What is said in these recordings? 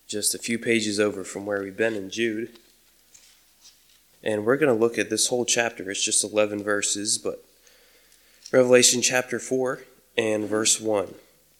just a few pages over from where we've been in Jude. And we're going to look at this whole chapter. It's just 11 verses, but Revelation chapter 4 and verse 1.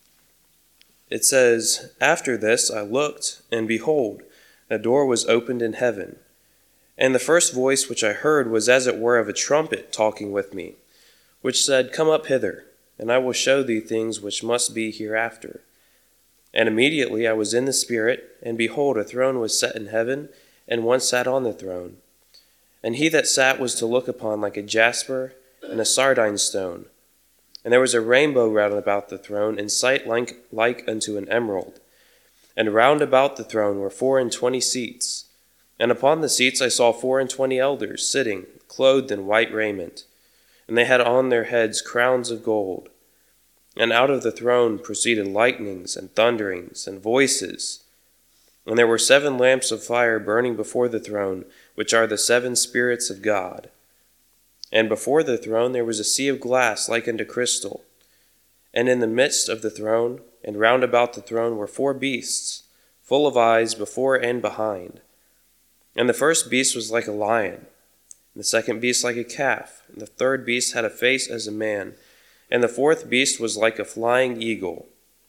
It says, "After this I looked, and behold, a door was opened in heaven. And the first voice which I heard was as it were of a trumpet talking with me, which said, Come up hither, and I will show thee things which must be hereafter. And immediately I was in the Spirit, and behold, a throne was set in heaven, and one sat on the throne. And he that sat was to look upon like a jasper and a sardine stone. And there was a rainbow round about the throne, in sight like unto an emerald. And round about the throne were 24 seats. And upon the seats I saw 24 elders sitting, clothed in white raiment. And they had on their heads crowns of gold. And out of the throne proceeded lightnings and thunderings and voices. And there were 7 lamps of fire burning before the throne, which are the 7 spirits of God. And before the throne there was a sea of glass like unto crystal. And in the midst of the throne, and round about the throne, were 4 beasts, full of eyes before and behind. And the first beast was like a lion, and the second beast like a calf, and the third beast had a face as a man, and the fourth beast was like a flying eagle.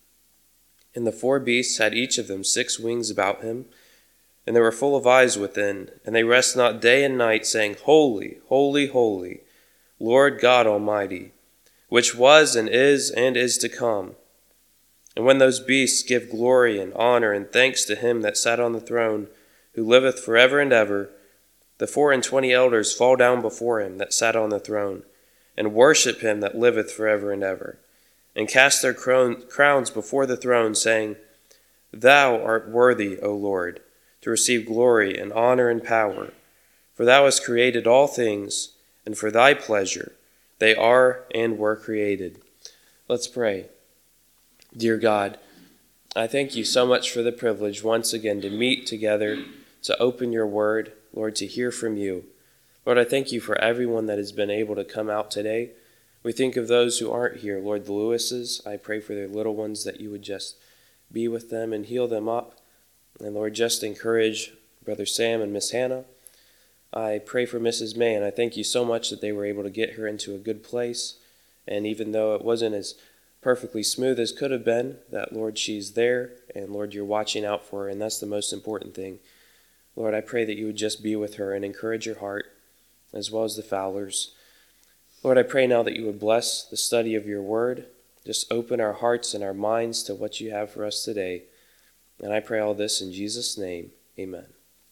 And the 4 beasts had each of them 6 wings about him, and they were full of eyes within, and they rest not day and night, saying, Holy, holy, holy, Lord God Almighty, which was and is to come. And when those beasts give glory and honor and thanks to him that sat on the throne, who liveth forever and ever, the 24 elders fall down before him that sat on the throne, and worship him that liveth forever and ever, and cast their crowns before the throne, saying, Thou art worthy, O Lord, to receive glory and honor and power, for thou hast created all things, and for thy pleasure they are and were created." Let's pray. Dear God, I thank you so much for the privilege once again to meet together, to open your word, Lord, to hear from you. Lord, I thank you for everyone that has been able to come out today. We think of those who aren't here, Lord, the Lewises. I pray for their little ones that you would just be with them and heal them up. And Lord, just encourage Brother Sam and Miss Hannah. I pray for Mrs. May, and I thank you so much that they were able to get her into a good place. And even though it wasn't as perfectly smooth as could have been, that, Lord, she's there, and Lord, you're watching out for her, and that's the most important thing. Lord, I pray that you would just be with her and encourage her heart, as well as the Fowlers. Lord, I pray now that you would bless the study of your word. Just open our hearts and our minds to what you have for us today. And I pray all this in Jesus' name. Amen.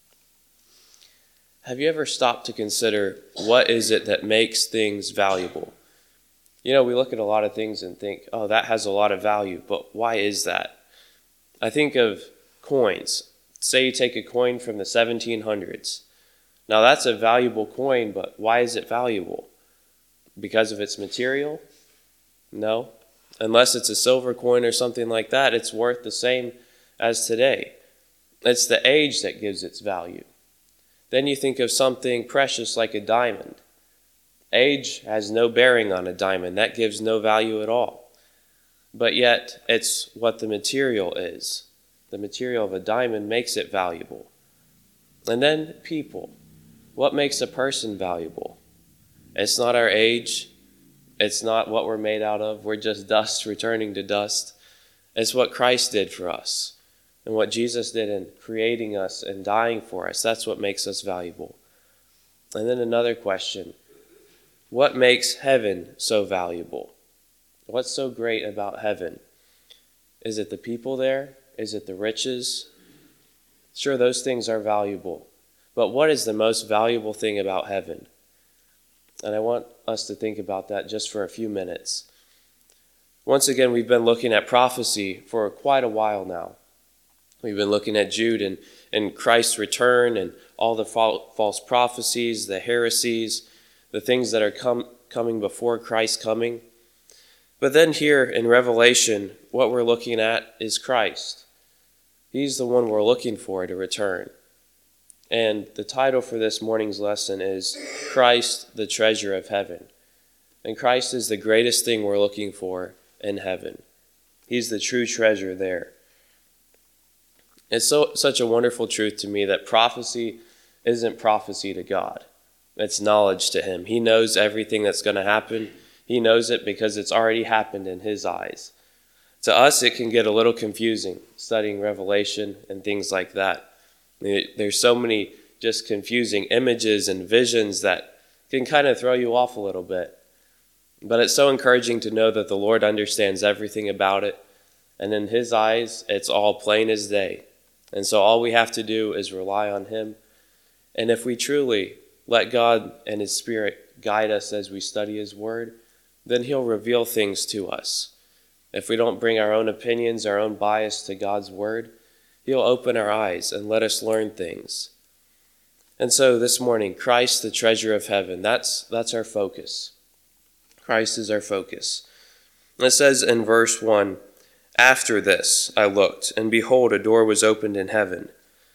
Have you ever stopped to consider what is it that makes things valuable? You know, we look at a lot of things and think, oh, that has a lot of value, but why is that? I think of coins. Say you take a coin from the 1700s. Now that's a valuable coin, but why is it valuable? Because of its material? No. Unless it's a silver coin or something like that, it's worth the same as today. It's the age that gives its value. Then you think of something precious like a diamond. Age has no bearing on a diamond. That gives no value at all. But yet, it's what the material is. The material of a diamond makes it valuable. And then people. What makes a person valuable? It's not our age. It's not what we're made out of. We're just dust returning to dust. It's what Christ did for us and what Jesus did in creating us and dying for us. That's what makes us valuable. And then another question. What makes heaven so valuable? What's so great about heaven? Is it the people there? Is it the riches? Sure, those things are valuable. But what is the most valuable thing about heaven? And I want us to think about that just for a few minutes. Once again, we've been looking at prophecy for quite a while now. We've been looking at Jude and Christ's return and all the false prophecies, the heresies, the things that are coming before Christ's coming. But then here in Revelation, what we're looking at is Christ. He's the one we're looking for to return. And the title for this morning's lesson is Christ, the Treasure of Heaven. And Christ is the greatest thing we're looking for in heaven. He's the true treasure there. It's such a wonderful truth to me that prophecy isn't prophecy to God. It's knowledge to him. He knows everything that's going to happen. He knows it because it's already happened in his eyes. To us, it can get a little confusing studying Revelation and things like that. There's so many just confusing images and visions that can kind of throw you off a little bit. But it's so encouraging to know that the Lord understands everything about it. And in his eyes, it's all plain as day. And so all we have to do is rely on him. And if we truly let God and his Spirit guide us as we study his word, then he'll reveal things to us. If we don't bring our own opinions, our own bias to God's word, he'll open our eyes and let us learn things. And so this morning, Christ, the treasure of heaven, that's our focus. Christ is our focus. And it says in verse 1, "After this I looked, and behold, a door was opened in heaven."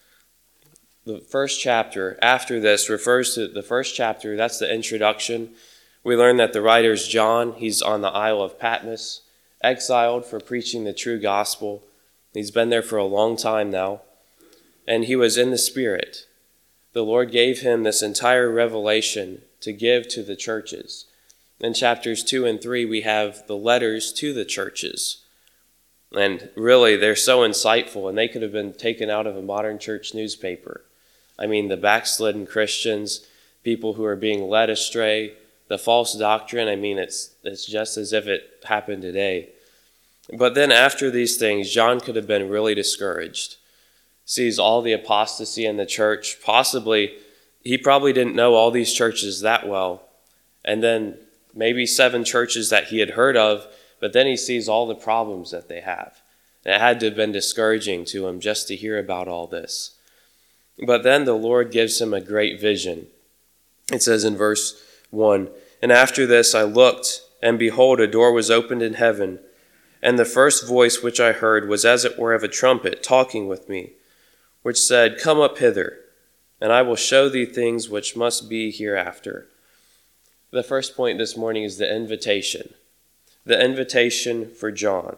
The first chapter, after this, refers to the first chapter. That's the introduction. We learn that the writer's John. He's on the Isle of Patmos, exiled for preaching the true gospel. He's been there for a long time now. And he was in the Spirit. The Lord gave him this entire revelation to give to the churches. In chapters 2 and 3, we have the letters to the churches. And really, they're so insightful, and they could have been taken out of a modern church newspaper. I mean, the backslidden Christians, people who are being led astray, the false doctrine, I mean, it's just as if it happened today. But then after these things, John could have been really discouraged. Sees all the apostasy in the church. He probably didn't know all these churches that well. And then maybe 7 churches that he had heard of, but then he sees all the problems that they have. And it had to have been discouraging to him just to hear about all this. But then the Lord gives him a great vision. It says in verse 1, "And after this I looked, and behold, a door was opened in heaven. And the first voice which I heard was as it were of a trumpet talking with me, which said, Come up hither, and I will show thee things which must be hereafter." The first point this morning is the invitation. The invitation for John.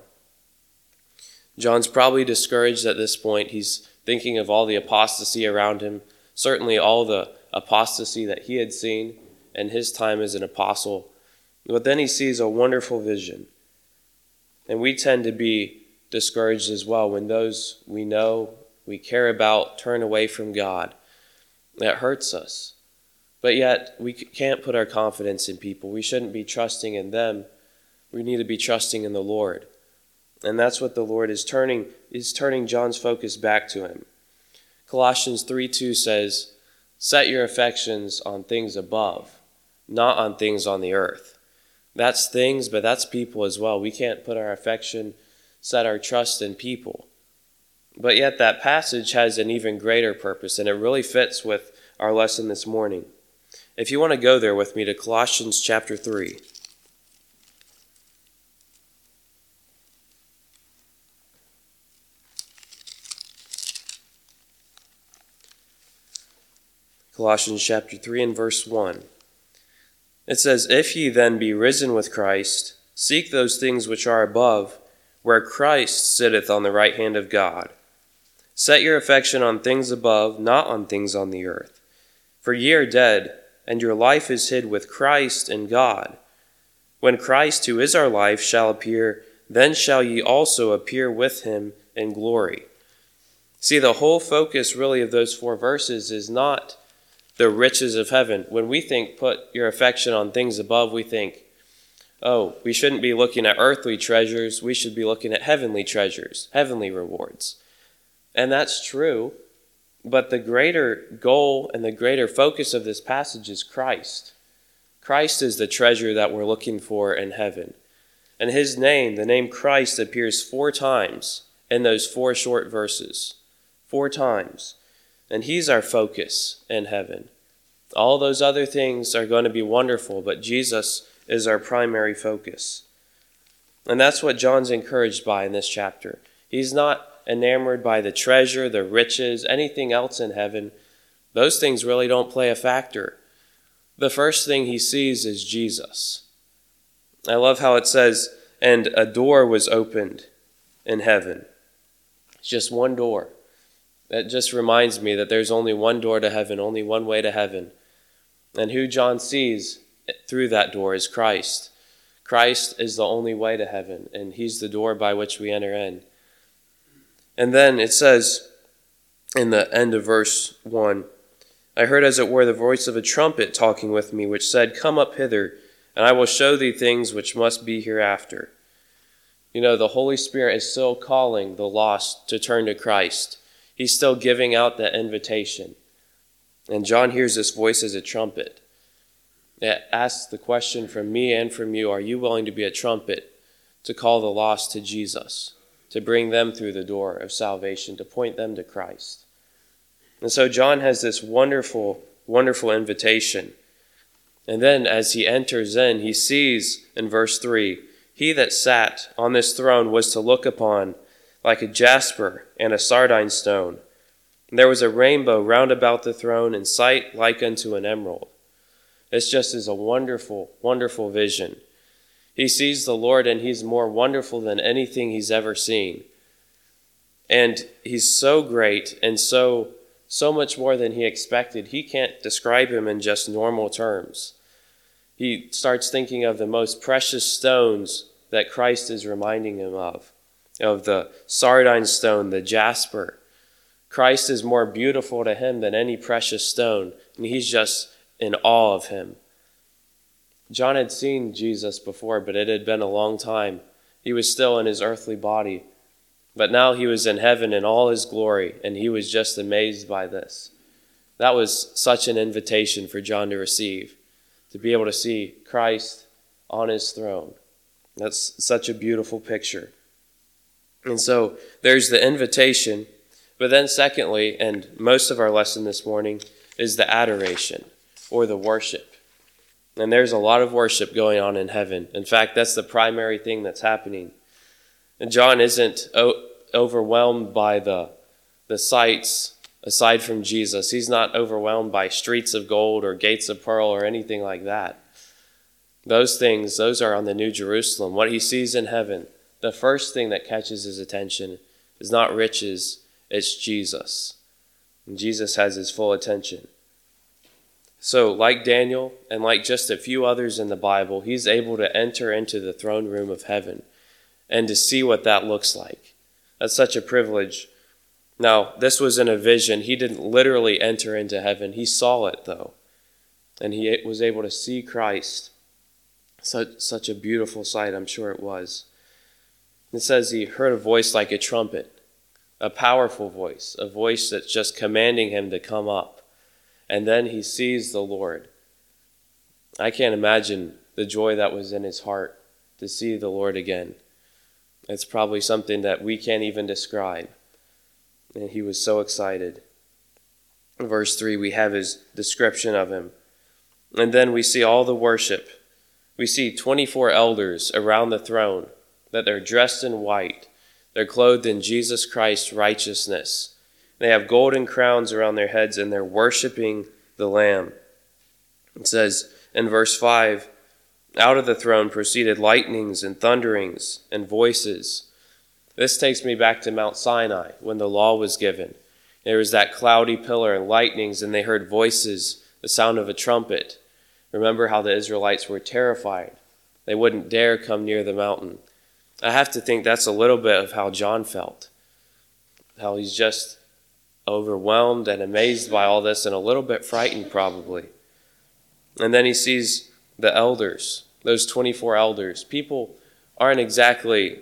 John's probably discouraged at this point. He's thinking of all the apostasy around him, certainly all the apostasy that he had seen in his time as an apostle. But then he sees a wonderful vision. And we tend to be discouraged as well when those we know, we care about, turn away from God. That hurts us. But yet, we can't put our confidence in people. We shouldn't be trusting in them. We need to be trusting in the Lord. And that's what the Lord is turning John's focus back to him. Colossians 3:2 says, "Set your affections on things above, not on things on the earth." That's things, but that's people as well. We can't put our affection, set our trust in people. But yet that passage has an even greater purpose, and it really fits with our lesson this morning. If you want to go there with me to Colossians chapter 3. Colossians chapter 3 and verse 1. It says, "If ye then be risen with Christ, seek those things which are above, where Christ sitteth on the right hand of God. Set your affection on things above, not on things on the earth. For ye are dead, and your life is hid with Christ in God. When Christ, who is our life, shall appear, then shall ye also appear with him in glory." See, the whole focus really of those 4 verses is not the riches of heaven. When we think put your affection on things above, we think, we shouldn't be looking at earthly treasures. We should be looking at heavenly treasures, heavenly rewards. And that's true. But the greater goal and the greater focus of this passage is Christ. Christ is the treasure that we're looking for in heaven. And his name, the name Christ, appears 4 times in those 4 short verses. 4 times. And he's our focus in heaven. All those other things are going to be wonderful, but Jesus is our primary focus. And that's what John's encouraged by in this chapter. He's not enamored by the treasure, the riches, anything else in heaven. Those things really don't play a factor. The first thing he sees is Jesus. I love how it says, "And a door was opened in heaven." It's just one door. That just reminds me that there's only one door to heaven, only one way to heaven. And who John sees through that door is Christ. Christ is the only way to heaven, and he's the door by which we enter in. And then it says in the end of verse 1, I heard as it were the voice of a trumpet talking with me, which said, Come up hither, and I will show thee things which must be hereafter. You know, the Holy Spirit is still calling the lost to turn to Christ. He's still giving out that invitation. And John hears this voice as a trumpet. It asks the question from me and from you, are you willing to be a trumpet to call the lost to Jesus, to bring them through the door of salvation, to point them to Christ? And so John has this wonderful, wonderful invitation. And then as he enters in, he sees in verse 3, He that sat on this throne was to look upon like a jasper and a sardine stone. And there was a rainbow round about the throne, in sight like unto an emerald. This just is a wonderful, wonderful vision. He sees the Lord, and he's more wonderful than anything he's ever seen. And he's so great and so much more than he expected. He can't describe him in just normal terms. He starts thinking of the most precious stones that Christ is reminding him of the sardine stone, the jasper. Christ is more beautiful to him than any precious stone, and he's just in awe of him. John had seen Jesus before, but it had been a long time. He was still in his earthly body, but now he was in heaven in all his glory, and he was just amazed by this. That was such an invitation for John to receive, to be able to see Christ on his throne. That's such a beautiful picture. And so there's the invitation, but then secondly, and most of our lesson this morning, is the adoration, or the worship. And there's a lot of worship going on in heaven. In fact, that's the primary thing that's happening. And John isn't overwhelmed by the sights aside from Jesus. He's not overwhelmed by streets of gold or gates of pearl or anything like that. Those things, those are on the New Jerusalem. What he sees in heaven, the first thing that catches his attention is not riches, it's Jesus. And Jesus has his full attention. So, like Daniel and like just a few others in the Bible, he's able to enter into the throne room of heaven and to see what that looks like. That's such a privilege. Now, this was in a vision. He didn't literally enter into heaven. He saw it, though. And he was able to see Christ. Such a beautiful sight, I'm sure it was. It says he heard a voice like a trumpet, a powerful voice, a voice that's just commanding him to come up. And then he sees the Lord. I can't imagine the joy that was in his heart to see the Lord again. It's probably something that we can't even describe. And he was so excited. In verse 3, we have his description of him. And then we see all the worship. We see 24 elders around the throne, that they're dressed in white. They're clothed in Jesus Christ's righteousness. They have golden crowns around their heads, and they're worshiping the Lamb. It says in verse 5, out of the throne proceeded lightnings and thunderings and voices. This takes me back to Mount Sinai when the law was given. There was that cloudy pillar and lightnings, and they heard voices, the sound of a trumpet. Remember how the Israelites were terrified. They wouldn't dare come near the mountain. I have to think that's a little bit of how John felt. How he's just overwhelmed and amazed by all this and a little bit frightened probably. And then he sees the elders, those 24 elders. People aren't exactly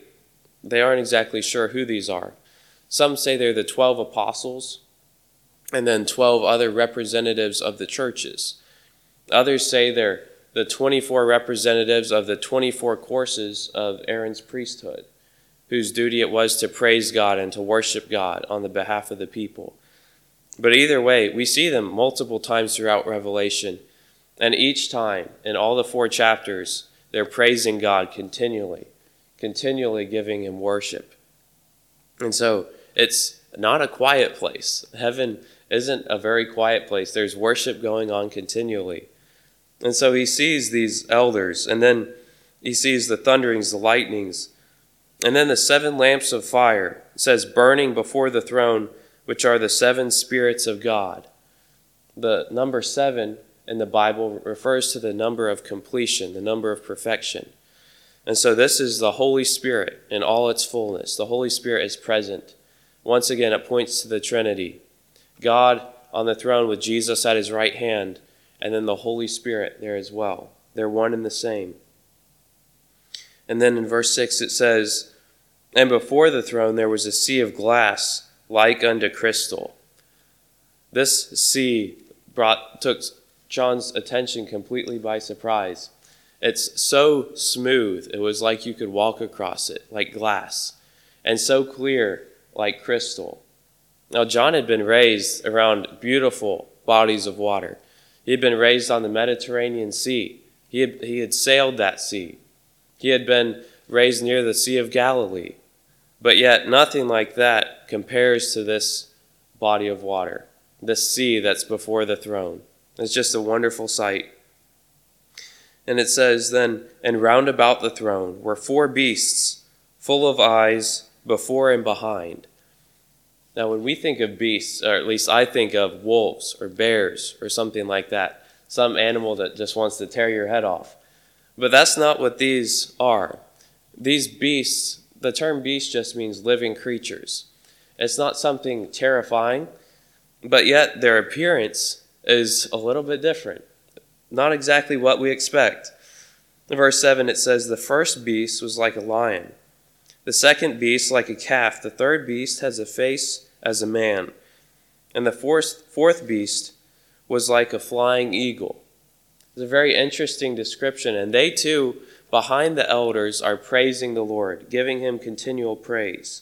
sure who these are. Some say they're the 12 apostles and then 12 other representatives of the churches. Others say they're the 24 representatives of the 24 courses of Aaron's priesthood, whose duty it was to praise God and to worship God on the behalf of the people. But either way, we see them multiple times throughout Revelation, and each time, in all the 4 chapters, they're praising God continually giving him worship. And so it's not a quiet place. Heaven isn't a very quiet place. There's worship going on continually. And so he sees these elders, and then he sees the thunderings, the lightnings, and then the 7 lamps of fire, it says, burning before the throne which are the seven spirits of God. The number 7 in the Bible refers to the number of completion, the number of perfection. And so this is the Holy Spirit in all its fullness. The Holy Spirit is present. Once again, it points to the Trinity. God on the throne with Jesus at his right hand, and then the Holy Spirit there as well. They're one and the same. And then in verse 6 it says, "And before the throne there was a sea of glass like unto crystal." This sea took John's attention completely by surprise. It's so smooth, it was like you could walk across it, like glass, and so clear, like crystal. Now, John had been raised around beautiful bodies of water. He had been raised on the Mediterranean Sea. He had sailed that sea. He had been raised near the Sea of Galilee. But yet, nothing like that compares to this body of water, this sea that's before the throne. It's just a wonderful sight. And it says then, "And round about the throne were 4 beasts, full of eyes before and behind." Now, when we think of beasts, or at least I think of wolves or bears or something like that, some animal that just wants to tear your head off. But that's not what these are. These beasts, the term beast just means living creatures. It's not something terrifying, but yet their appearance is a little bit different. Not exactly what we expect. In verse 7 it says, "The first beast was like a lion, the second beast like a calf, the third beast has a face as a man, and the fourth beast was like a flying eagle." It's a very interesting description, and they too, behind the elders, are praising the Lord, giving him continual praise.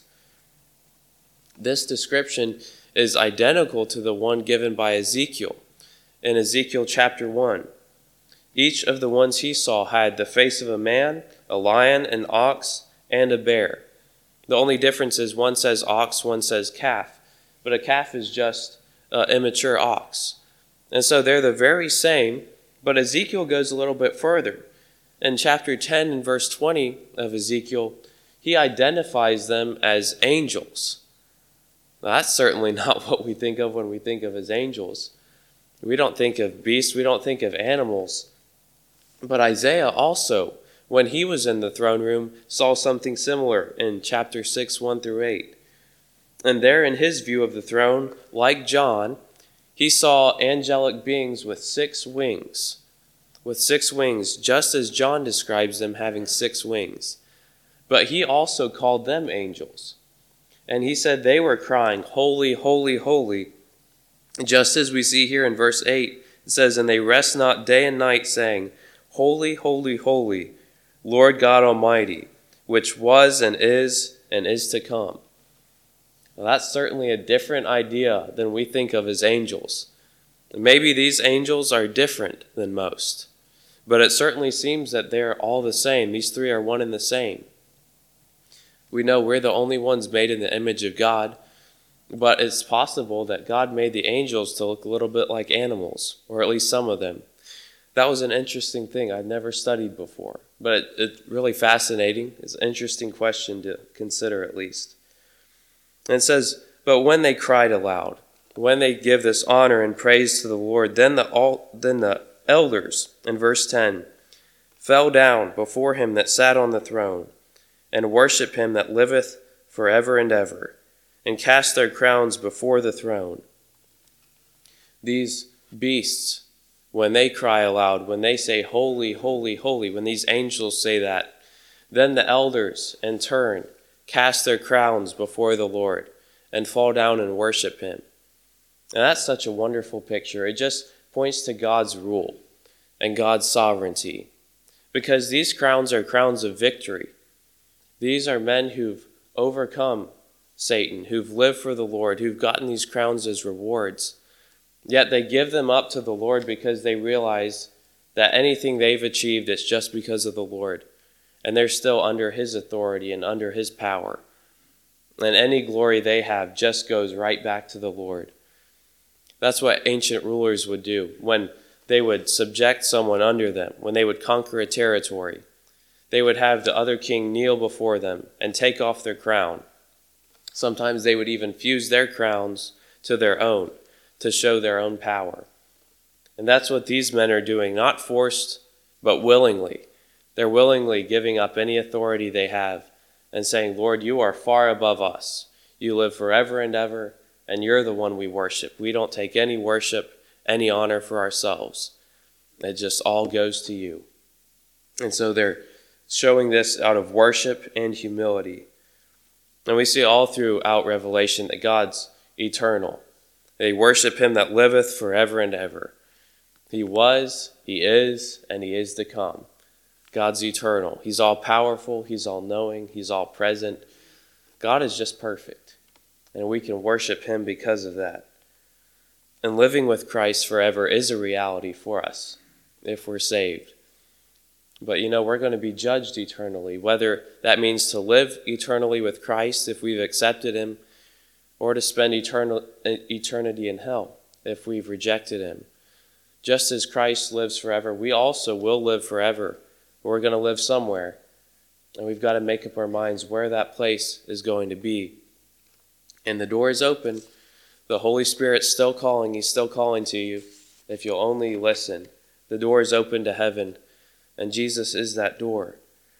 This description is identical to the one given by Ezekiel in Ezekiel chapter 1. Each of the ones he saw had the face of a man, a lion, an ox, and a bear. The only difference is one says ox, one says calf. But a calf is just an immature ox. And so they're the very same, but Ezekiel goes a little bit further. In chapter 10 and verse 20 of Ezekiel, he identifies them as angels. Now, that's certainly not what we think of when we think of as angels. We don't think of beasts, we don't think of animals. But Isaiah also, when he was in the throne room, saw something similar in chapter 6, 1 through 8. And there in his view of the throne, like John, he saw angelic beings with 6 wings. With 6 wings, just as John describes them having 6 wings. But he also called them angels. And he said they were crying, "Holy, holy, holy." Just as we see here in verse 8, it says, "And they rest not day and night, saying, Holy, holy, holy, Lord God Almighty, which was and is to come." Well, that's certainly a different idea than we think of as angels. Maybe these angels are different than most, but it certainly seems that they're all the same. These 3 are one and the same. We know we're the only ones made in the image of God, but it's possible that God made the angels to look a little bit like animals, or at least some of them. That was an interesting thing I'd never studied before, but it's really fascinating. It's an interesting question to consider at least. And it says, "But when they cried aloud," when they give this honor and praise to the Lord, then the elders, in verse 10, fell down before him that sat on the throne, and worship him that liveth forever and ever, and cast their crowns before the throne. These beasts, when they cry aloud, when they say, "Holy, holy, holy," when these angels say that, then the elders, in turn, cast their crowns before the Lord and fall down and worship him. And that's such a wonderful picture. It just points to God's rule and God's sovereignty, because these crowns are crowns of victory. These are men who've overcome Satan, who've lived for the Lord, who've gotten these crowns as rewards. Yet they give them up to the Lord because they realize that anything they've achieved is just because of the Lord. And they're still under his authority and under his power. And any glory they have just goes right back to the Lord. That's what ancient rulers would do when they would subject someone under them, when they would conquer a territory. They would have the other king kneel before them and take off their crown. Sometimes they would even fuse their crowns to their own, to show their own power. And that's what these men are doing, not forced, but willingly. They're willingly giving up any authority they have and saying, Lord, you are far above us. You live forever and ever, and you're the one we worship. We don't take any worship, any honor for ourselves. It just all goes to you. And so they're showing this out of worship and humility. And we see all throughout Revelation that God's eternal. They worship him that liveth forever and ever. He was, he is, and he is to come. God's eternal. He's all powerful. He's all knowing. He's all present. God is just perfect. And we can worship him because of that. And living with Christ forever is a reality for us if we're saved. But we're going to be judged eternally, whether that means to live eternally with Christ if we've accepted him, or to spend eternity in hell if we've rejected him. Just as Christ lives forever, we also will live forever. We're going to live somewhere, and we've got to make up our minds where that place is going to be. And the door is open. The Holy Spirit's still calling. He's still calling to you if you'll only listen. The door is open to heaven, and Jesus is that door.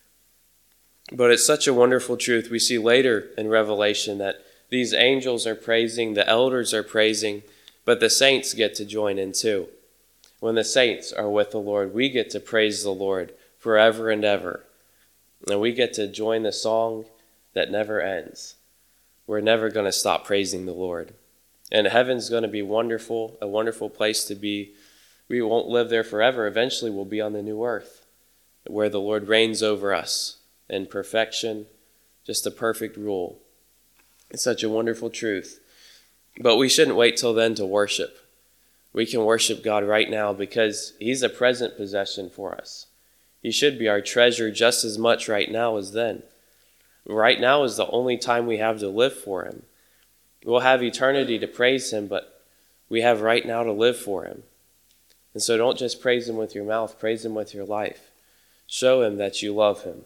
But it's such a wonderful truth. We see later in Revelation that these angels are praising, the elders are praising, but the saints get to join in too. When the saints are with the Lord, we get to praise the Lord forever and ever. And we get to join the song that never ends. We're never going to stop praising the Lord. And heaven's going to be wonderful, a wonderful place to be. We won't live there forever. Eventually we'll be on the new earth, where the Lord reigns over us in perfection, just a perfect rule. It's such a wonderful truth. But we shouldn't wait till then to worship. We can worship God right now because he's a present possession for us. He should be our treasure just as much right now as then. Right now is the only time we have to live for him. We'll have eternity to praise him, but we have right now to live for him. And so don't just praise him with your mouth, praise him with your life. Show him that you love him.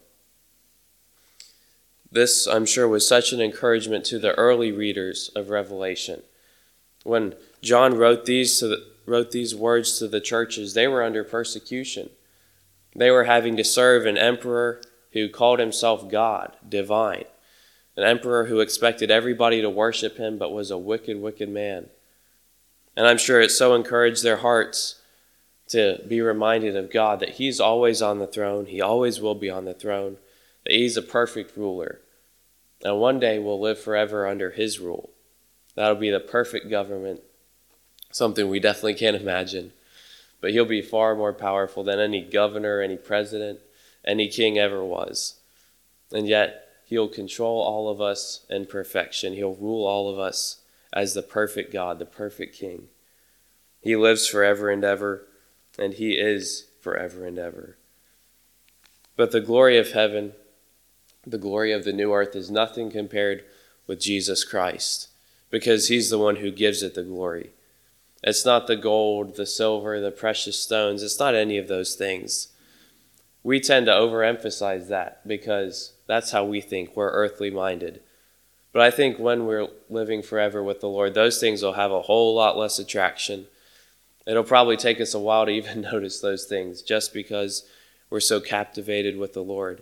This, I'm sure, was such an encouragement to the early readers of Revelation. When John wrote these words to the churches, they were under persecution. They were having to serve an emperor who called himself God, divine. An emperor who expected everybody to worship him, but was a wicked, wicked man. And I'm sure it so encouraged their hearts to be reminded of God, that he's always on the throne. He always will be on the throne. That he's a perfect ruler. And one day we'll live forever under his rule. That'll be the perfect government. Something we definitely can't imagine. But he'll be far more powerful than any governor, any president, any king ever was. And yet he'll control all of us in perfection. He'll rule all of us as the perfect God, the perfect King. He lives forever and ever, and he is forever and ever. But the glory of heaven, the glory of the new earth, is nothing compared with Jesus Christ, because he's the one who gives it the glory. It's not the gold, the silver, the precious stones. It's not any of those things. We tend to overemphasize that because that's how we think. We're earthly minded. But I think when we're living forever with the Lord, those things will have a whole lot less attraction. It'll probably take us a while to even notice those things just because we're so captivated with the Lord.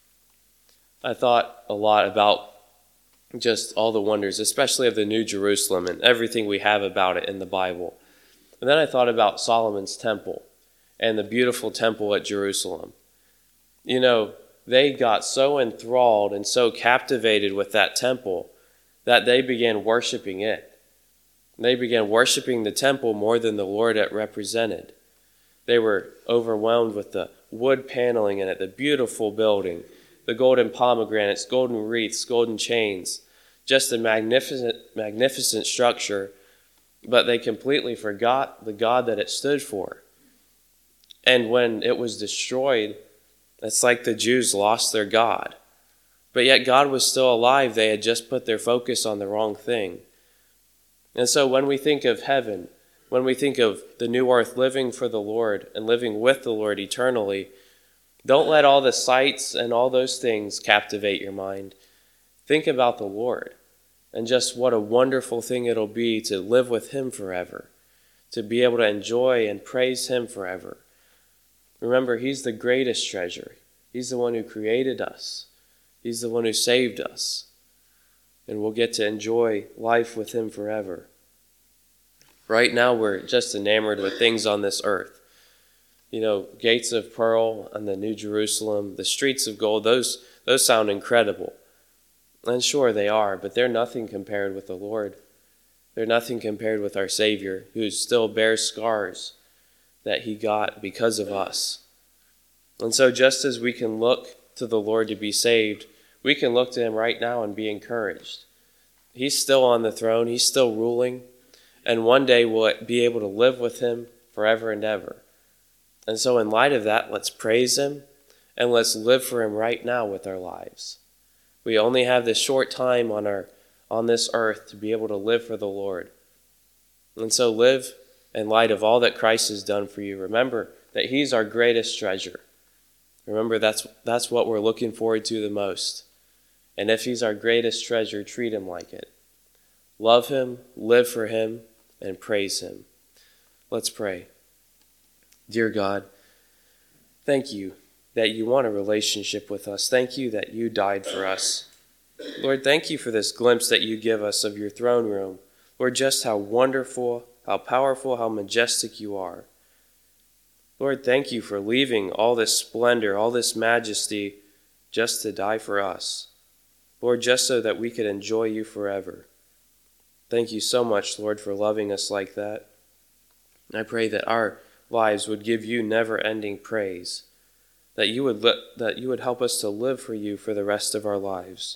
I thought a lot about just all the wonders, especially of the New Jerusalem and everything we have about it in the Bible. And then I thought about Solomon's temple and the beautiful temple at Jerusalem. They got so enthralled and so captivated with that temple that they began worshiping it. They began worshiping the temple more than the Lord it represented. They were overwhelmed with the wood paneling in it, the beautiful building, the golden pomegranates, golden wreaths, golden chains, just a magnificent structure, but they completely forgot the God that it stood for. And when it was destroyed, it's like the Jews lost their God. But yet God was still alive. They had just put their focus on the wrong thing. And so when we think of heaven, when we think of the new earth, living for the Lord and living with the Lord eternally, don't let all the sights and all those things captivate your mind. Think about the Lord. And just what a wonderful thing it'll be to live with him forever, to be able to enjoy and praise him forever. Remember, he's the greatest treasure. He's the one who created us. He's the one who saved us. And we'll get to enjoy life with him forever. Right now, we're just enamored with things on this earth. Gates of pearl and the New Jerusalem, the streets of gold, those sound incredible. And sure, they are, but they're nothing compared with the Lord. They're nothing compared with our Savior, who still bears scars that he got because of us. And so just as we can look to the Lord to be saved, we can look to him right now and be encouraged. He's still on the throne. He's still ruling. And one day we'll be able to live with him forever and ever. And so in light of that, let's praise him and let's live for him right now with our lives. We only have this short time on this earth to be able to live for the Lord. And so live in light of all that Christ has done for you. Remember that he's our greatest treasure. Remember, that's what we're looking forward to the most. And if he's our greatest treasure, treat him like it. Love him, live for him, and praise him. Let's pray. Dear God, thank you that you want a relationship with us. Thank you that you died for us. Lord, thank you for this glimpse that you give us of your throne room. Lord, just how wonderful, how powerful, how majestic you are. Lord, thank you for leaving all this splendor, all this majesty, just to die for us. Lord, just so that we could enjoy you forever. Thank you so much, Lord, for loving us like that. I pray that our lives would give you never-ending praise, that you would help us to live for you for the rest of our lives.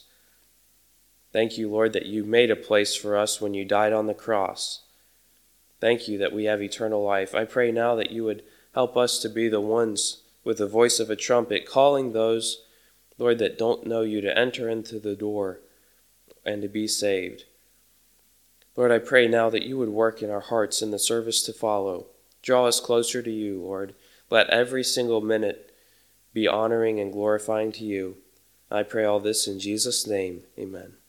Thank you, Lord, that you made a place for us when you died on the cross. Thank you that we have eternal life. I pray now that you would help us to be the ones with the voice of a trumpet, calling those, Lord, that don't know you to enter into the door and to be saved. Lord, I pray now that you would work in our hearts in the service to follow. Draw us closer to you, Lord. Let every single minute be honoring and glorifying to you. I pray all this in Jesus' name. Amen.